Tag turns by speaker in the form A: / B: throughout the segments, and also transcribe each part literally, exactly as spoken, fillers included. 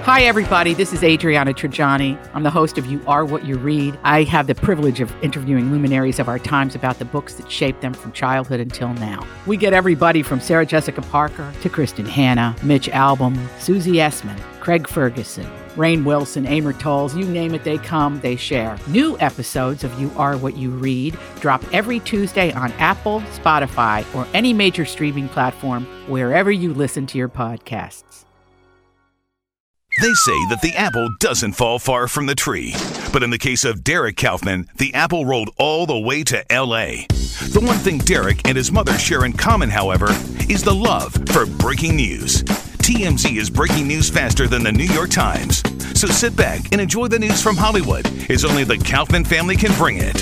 A: Hi, everybody. This is Adriana Trajani. I'm the host of You Are What You Read. I have the privilege of interviewing luminaries of our times about the books that shaped them from childhood until now. We get everybody from Sarah Jessica Parker to Kristen Hanna, Mitch Albom, Susie Essman, Craig Ferguson, Rainn Wilson, Amor Tolls, you name it, they come, they share. New episodes of You Are What You Read drop every Tuesday on Apple, Spotify, or any major streaming platform wherever you listen to your podcasts.
B: They say that the apple doesn't fall far from the tree. But in the case of Derek Kaufman, the apple rolled all the way to L A. The one thing Derek and his mother share in common, however, is the love for breaking news. T M Z is breaking news faster than the New York Times. So sit back and enjoy the news from Hollywood, as only the Kaufman family can bring it.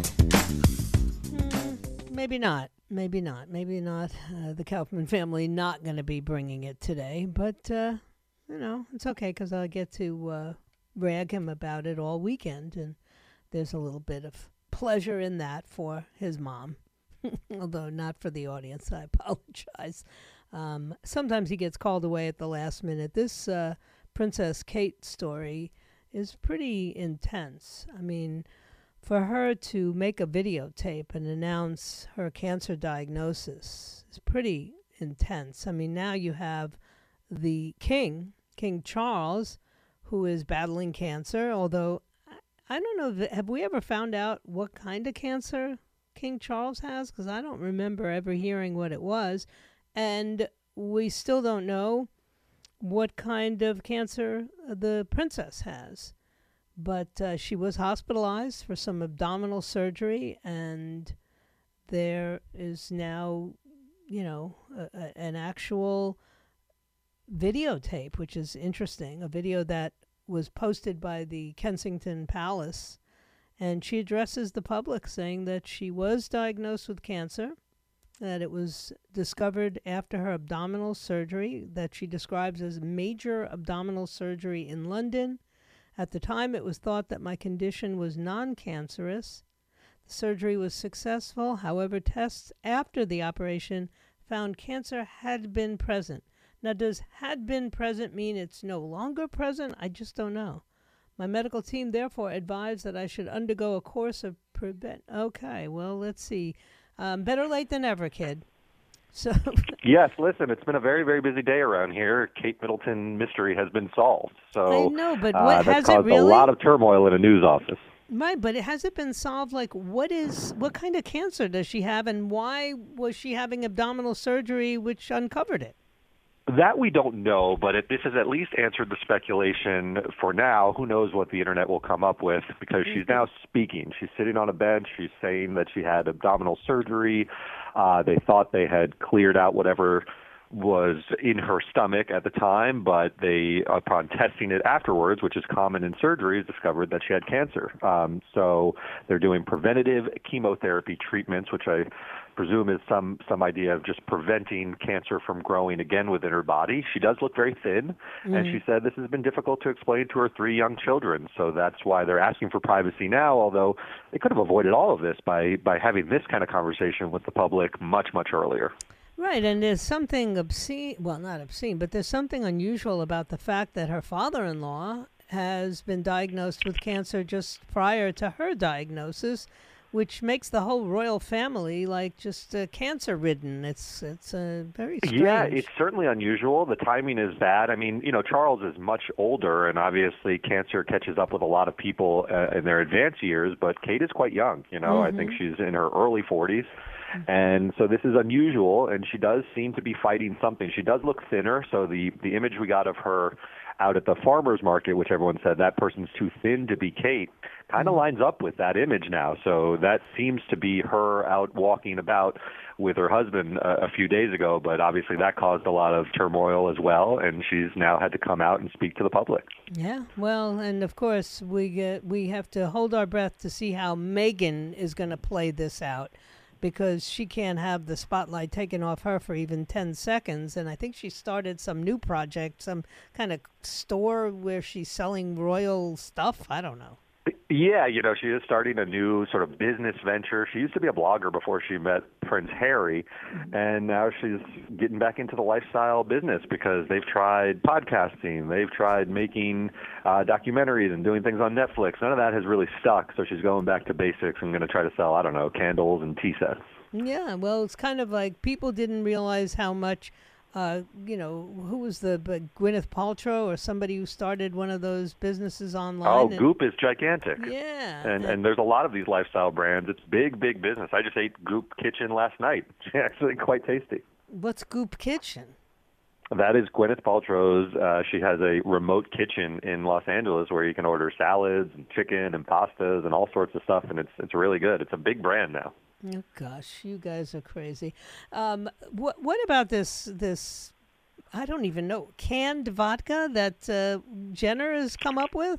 C: Mm, maybe not. Maybe not. Maybe not. Uh, the Kaufman family not going to be bringing it today. But, uh, you know, it's okay because I get to uh, rag him about it all weekend. And there's a little bit of pleasure in that for his mom. Although not for the audience. I apologize. Um, sometimes he gets called away at the last minute. This uh, Princess Kate story is pretty intense. I mean, for her to make a videotape and announce her cancer diagnosis is pretty intense. I mean, now you have the king, King Charles, who is battling cancer, although I don't know, if, have we ever found out what kind of cancer King Charles has? Because I don't remember ever hearing what it was. And we still don't know what kind of cancer the princess has. But uh, she was hospitalized for some abdominal surgery, and there is now, you know, a, a, an actual videotape, which is interesting, a video that was posted by the Kensington Palace. And she addresses the public saying that she was diagnosed with cancer, that it was discovered after her abdominal surgery that she describes as major abdominal surgery in London. At the time, it was thought that my condition was non-cancerous. The surgery was successful. However, tests after the operation found cancer had been present. Now, does had been present mean it's no longer present? I just don't know. My medical team, therefore, advised that I should undergo a course of prevent. Okay, well, let's see. Um, better late than ever, kid. So
D: yes, listen, it's been a very, very busy day around here. Kate Middleton mystery has been solved. So
C: I know, but
D: uh,
C: what
D: that's
C: has
D: caused
C: it really?
D: a lot of turmoil in a news office.
C: Right, but it has it been solved? Like, what is what kind of cancer does she have, and why was she having abdominal surgery, which uncovered it?
D: That we don't know, but it, this has at least answered the speculation for now. Who knows what the internet will come up with, because she's now speaking. She's sitting on a bench. She's saying that she had abdominal surgery. Uh, they thought they had cleared out whatever was in her stomach at the time, but they, upon testing it afterwards, which is common in surgeries, discovered that she had cancer. Um, so they're doing preventative chemotherapy treatments, which I presume is some some idea of just preventing cancer from growing again within her body. She does look very thin, mm-hmm. and she said this has been difficult to explain to her three young children. So that's why they're asking for privacy now, although they could have avoided all of this by, by having this kind of conversation with the public much, much earlier.
C: Right, and there's something obscene, well, not obscene, but there's something unusual about the fact that her father-in-law has been diagnosed with cancer just prior to her diagnosis, which makes the whole royal family like just uh, cancer-ridden. It's it's uh, very strange.
D: Yeah, it's certainly unusual. The timing is bad. I mean, you know, Charles is much older, and obviously cancer catches up with a lot of people uh, in their advanced years, but Kate is quite young. You know, mm-hmm. I think she's in her early forties. And so this is unusual, and she does seem to be fighting something. She does look thinner, so the, the image we got of her out at the farmer's market, which everyone said that person's too thin to be Kate, kind of mm-hmm. lines up with that image now. So that seems to be her out walking about with her husband uh, a few days ago, but obviously that caused a lot of turmoil as well, and she's now had to come out and speak to the public.
C: Yeah, well, and of course we get, we have to hold our breath to see how Meghan is going to play this out, because she can't have the spotlight taken off her for even ten seconds. And I think she started some new project, some kind of store where she's selling royal stuff. I don't know.
D: Yeah, you know, she is starting a new sort of business venture. She used to be a blogger before she met Prince Harry, and now she's getting back into the lifestyle business because they've tried podcasting, they've tried making uh, documentaries and doing things on Netflix. None of that has really stuck, so she's going back to basics and going to try to sell, I don't know, candles and tea sets.
C: Yeah, well, it's kind of like people didn't realize how much, uh, you know, who was the uh, Gwyneth Paltrow or somebody who started one of those businesses online.
D: Oh,
C: and,
D: Goop is gigantic.
C: Yeah.
D: And, and there's a lot of these lifestyle brands. It's big, big business. I just ate Goop Kitchen last night. It's actually quite tasty.
C: What's Goop Kitchen?
D: That is Gwyneth Paltrow's. Uh, she has a remote kitchen in Los Angeles where you can order salads and chicken and pastas and all sorts of stuff, and it's it's really good. It's a big brand now.
C: Oh gosh, you guys are crazy. Um, what what about this this? I don't even know, canned vodka that uh, Jenner has come up with?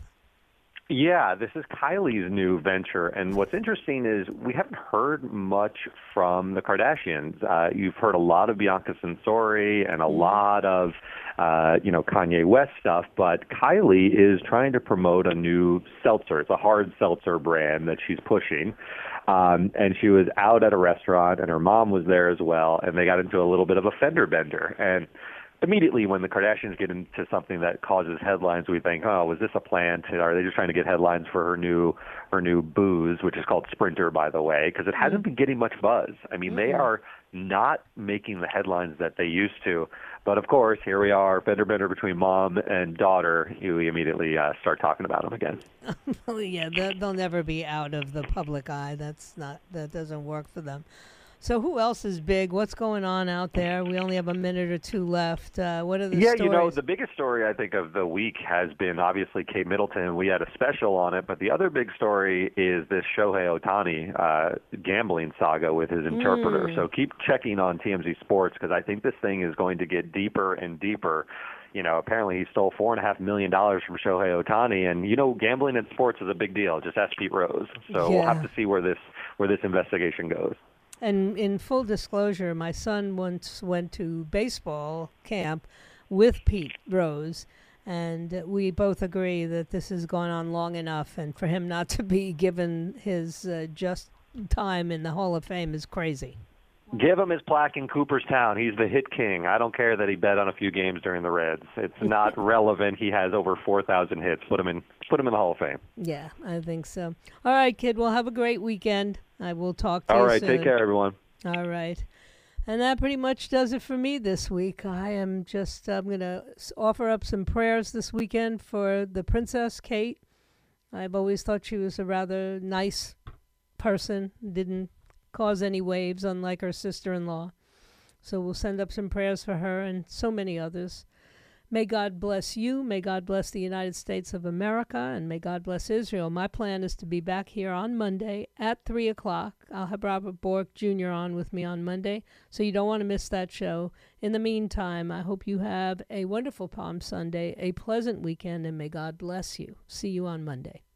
D: Yeah, this is Kylie's new venture, and what's interesting is we haven't heard much from the Kardashians. Uh, you've heard a lot of Bianca Censori and a lot of, uh, you know, Kanye West stuff, but Kylie is trying to promote a new seltzer. It's a hard seltzer brand that she's pushing, um, and she was out at a restaurant, and her mom was there as well, and they got into a little bit of a fender bender, and immediately when the Kardashians get into something that causes headlines, we think, oh, was this a plant? Are they just trying to get headlines for her new her new booze, which is called Sprinter, by the way, because it hasn't been getting much buzz. I mean, they are not making the headlines that they used to. But, of course, here we are, fender bender between mom and daughter. You immediately uh, start talking about them again.
C: Well, yeah, they'll, they'll never be out of the public eye. That's not that doesn't work for them. So who else is big? What's going on out there? We only have a minute or two left. Uh, what are the
D: yeah,
C: stories?
D: you know, the biggest story, I think, of the week has been obviously Kate Middleton. We had a special on it, but the other big story is this Shohei Ohtani uh, gambling saga with his interpreter.
C: Mm.
D: So keep checking on T M Z Sports because I think this thing is going to get deeper and deeper. You know, apparently he stole four and a half million dollars from Shohei Ohtani, and you know, gambling in sports is a big deal. Just ask Pete Rose. So
C: Yeah.
D: we'll have to see where this where this investigation goes.
C: And in full disclosure, my son once went to baseball camp with Pete Rose, and we both agree that this has gone on long enough, and for him not to be given his uh, just time in the Hall of Fame is crazy.
D: Give him his plaque in Cooperstown. He's the hit king. I don't care that he bet on a few games during the Reds. It's not relevant. He has over four thousand hits. Put him in Put him in the Hall of Fame.
C: Yeah, I think so. All right, kid, well, have a great weekend. I will talk to
D: All
C: you
D: right,
C: soon.
D: take care, everyone.
C: All right. And that pretty much does it for me this week. I am just, I'm going to offer up some prayers this weekend for the Princess Kate. I've always thought she was a rather nice person, didn't cause any waves, unlike her sister-in-law. So we'll send up some prayers for her and so many others. May God bless you. May God bless the United States of America, and may God bless Israel. My plan is to be back here on Monday at three o'clock. I'll have Robert Bork Junior on with me on Monday, so you don't want to miss that show. In the meantime, I hope you have a wonderful Palm Sunday, a pleasant weekend, and may God bless you. See you on Monday.